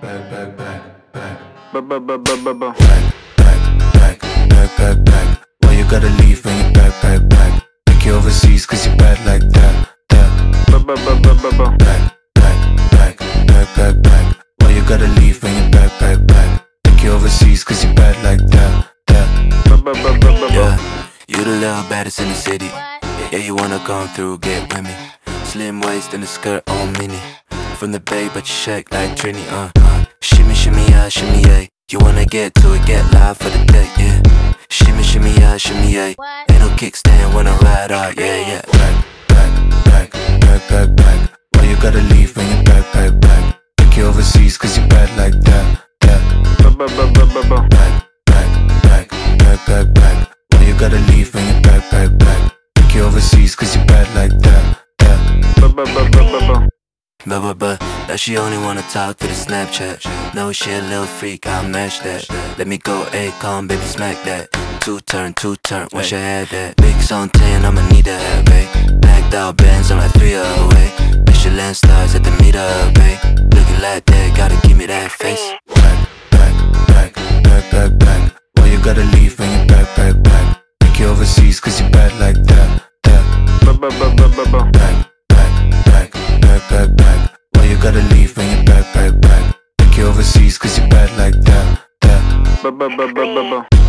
back. Why you gotta leave when you back? Take you overseas cause you bad like that. Back. Why you gotta leave when you back? Take you overseas cause you bad like that. Yeah, you the little baddest in the city. Yeah, you wanna come through, get with me. Slim waist and a skirt on mini. From the Bay, but you shake like Trini, Shimmy, shimmy, yeah. You wanna get to it, get live for the day, yeah. Shimmy, yeah. Ain't no kickstand when I ride out, yeah. Back. Why you gotta leave when you back? Take you overseas cause you bad like that. Back. Why you gotta leave when you back? Take you overseas cause you bad like that. That she only wanna talk to the Snapchat. No, she a little freak, I'll match that. Let me go, Akon, baby, smack that. Two turn, wish I had that. Big on 10, I'ma need that, babe. Blacked out bands, I'm like 3 away. Michelin stars at the meter, babe. Looking like that, gotta give me that face. Back. Why you gotta leave when you back? Take you overseas cause you bad like that. Back. Why you gotta leave when you back? Take you overseas cause you bad like that.